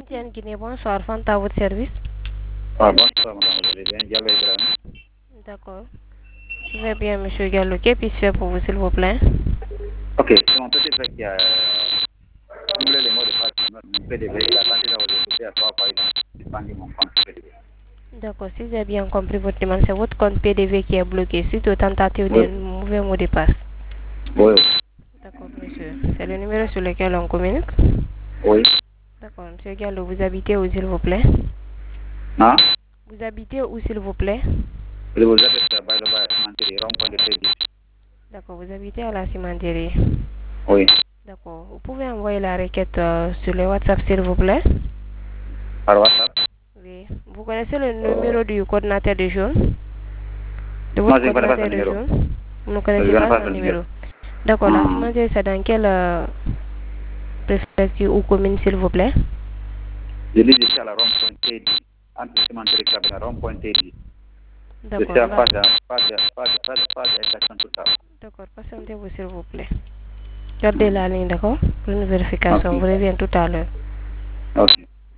MTN Guinée, bonsoir, Fanta à votre service. Ah, bonsoir, madame, vous allez bien? Diallo Ibrahim. D'accord. Je vais bien, monsieur Gallo. Que puis-je faire pour vous, s'il vous plaît? Ok, c'est mon petit frère qui a doublé les mots de passe. Mon PDV, il a tenté d'ajouter à 3 fois, il a suspendu mon compte PDV. D'accord, si j'ai bien compris votre demande, c'est votre compte PDV qui est bloqué suite aux tentatives Oui. de mauvais mot de passe. Oui. D'accord, monsieur. C'est le numéro sur lequel on communique? Oui. D'accord, monsieur Gallo, vous habitez où, s'il vous plaît? Hein? Vous habitez où, s'il vous plaît? Je vous appelle à Baïdoba, à Simantéry, rond-point de Crédit. D'accord, vous habitez à la cimenterie. Oui. D'accord, vous pouvez envoyer la requête sur le WhatsApp, s'il vous plaît? Par WhatsApp? Oui. Vous connaissez le numéro du coordinateur de jeunes? De Non, votre je ne connais pas son coordinateur de numéro. jeunes? Vous ne Je ne connaissez connais pas pas son son numéro. numéro? D'accord, la cimenterie, c'est dans quelle préfecture ou commune, s'il vous plaît? Je dis, je suis à la rond-point Crédit. Entre Simantéry et Cabine, rond-point Crédit. Je D'accord, suis à là. face à station totale. D'accord, patientez-vous, s'il vous plaît. Gardez la ligne, d'accord? Pour une vérification, Ok. vous reviens tout à l'heure. Ok.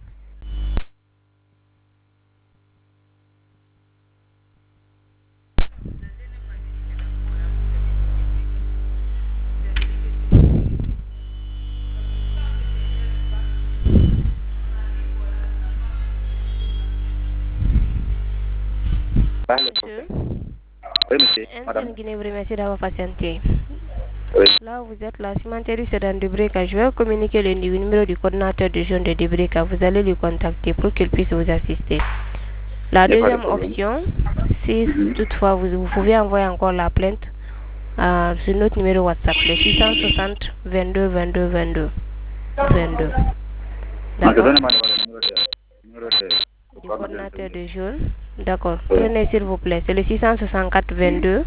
Monsieur, Oui, monsieur. Madame. MTN Guinée vous remercie d'avoir patienté. Oui. Là où vous êtes, la cimenterie c'est dans Debreka. Je vais communiquer le numéro du coordinateur de jeunes de Debreka. Vous allez le contacter pour qu'il puisse vous assister. La Il n'y a pas de deuxième problème. option, si toutefois vous pouvez envoyer encore la plainte sur notre numéro WhatsApp, le 660 22 22 22 22. D'accord? Donnez-moi le numéro Du coordinateur. coordinateur de jeunes. D'accord. Oui. Prenez s'il vous plaît. C'est le 664 22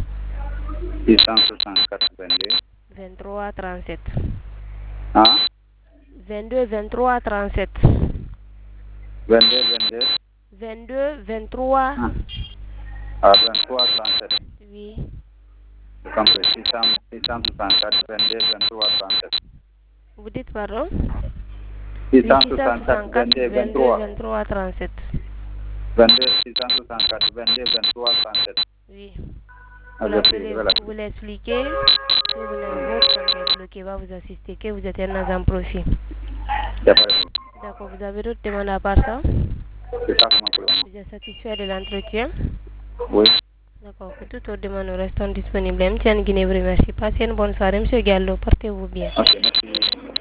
664 22. 23 37. Hein? 22 23 37. 22 22. 22 23. Ah, 23 37. Oui. J'ai compris. 664 22 23 37. Vous dites pardon? 664 22 22 23. 23 37. 22 664 22 23 37. Oui. Ah, Vous l'appelez, vous l'expliquez. Si vous n'avez votre compte est bloqué, va vous assister, que vous êtes un agent profit. D'accord, vous avez d'autres demandes à part ça? C'est ça mon problème. Vous êtes satisfait de l'entretien? Oui. D'accord, pour toutes vos demandes, nous restons disponibles. MTN Guinée vous remercie. Passez une bonne soirée, monsieur Gallo. Portez-vous bien. Ok, merci.